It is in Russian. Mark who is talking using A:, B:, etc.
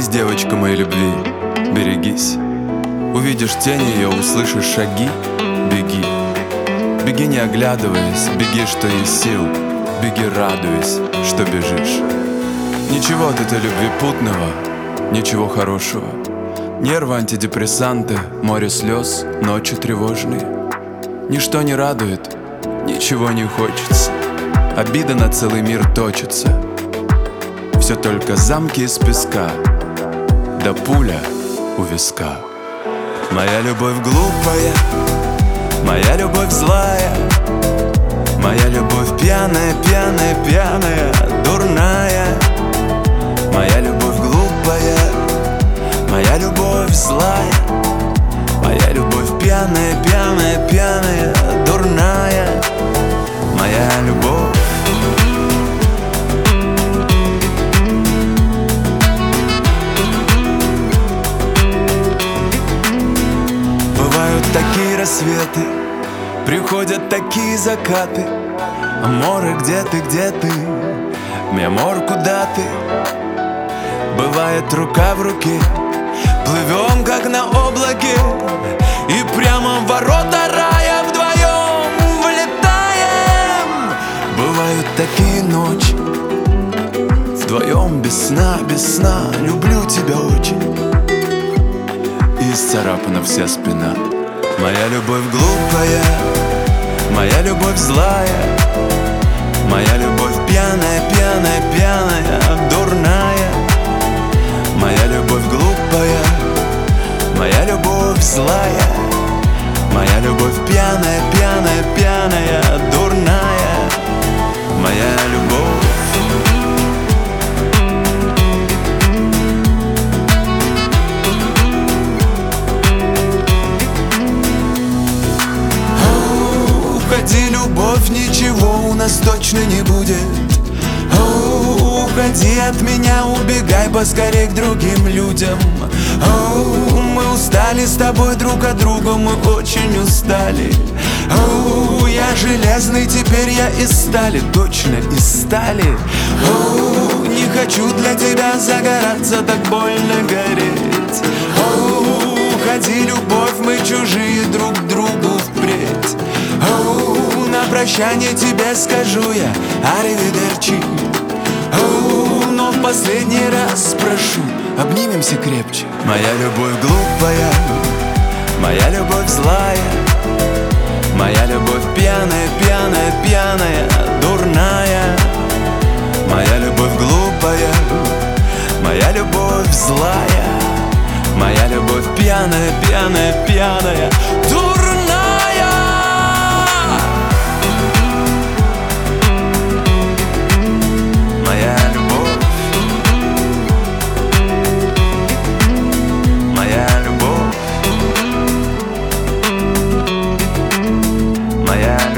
A: Берегись, девочка моей любви, берегись. Увидишь тень ее, услышишь шаги, беги. Беги, не оглядываясь, беги, что есть сил. Беги, радуясь, что бежишь. Ничего от этой любви путного, ничего хорошего. Нервы, антидепрессанты, море слез, ночи тревожные. Ничто не радует, ничего не хочется. Обида на целый мир точится. Все только замки из песка, да пуля у виска. Моя любовь глупая, моя любовь злая, моя любовь пьяная, пьяная, пьяная, дурная. Моя любовь глупая, моя любовь злая, моя любовь пьяная, пьяная, пьяная, дурная. Моя любовь. Бывают такие рассветы, приходят такие закаты. Аморы, где ты, где ты? Миамор, куда ты? Бывает рука в руке, плывем как на облаке, и прямо в ворота рая вдвоем влетаем. Бывают такие ночи, вдвоем без сна, люблю тебя очень. И исцарапана вся спина. Моя любовь глупая, моя любовь злая, моя любовь пьяная, пьяная, пьяная, дурная. Моя любовь глупая, моя любовь злая, моя любовь пьяная, пьяная, пьяная, дурная. Моя любовь. Уходи, любовь, ничего у нас точно не будет. Уходи от меня, убегай поскорей к другим людям. Мы устали с тобой друг от друга, мы очень устали. Я железный, теперь я из стали, точно из стали. Не хочу для тебя загораться, так больно гореть. Уходи, любовь, мы чужие друг другу впредь. На прощание тебе скажу я аривидерчи. Но в последний раз прошу, обнимемся крепче. Моя любовь глупая, моя любовь злая, моя любовь пьяная, пьяная, пьяная, дурная. Моя любовь глупая, моя любовь злая, моя любовь пьяная, пьяная, пьяная, дурная. Моя любовь, моя любовь, моя любовь.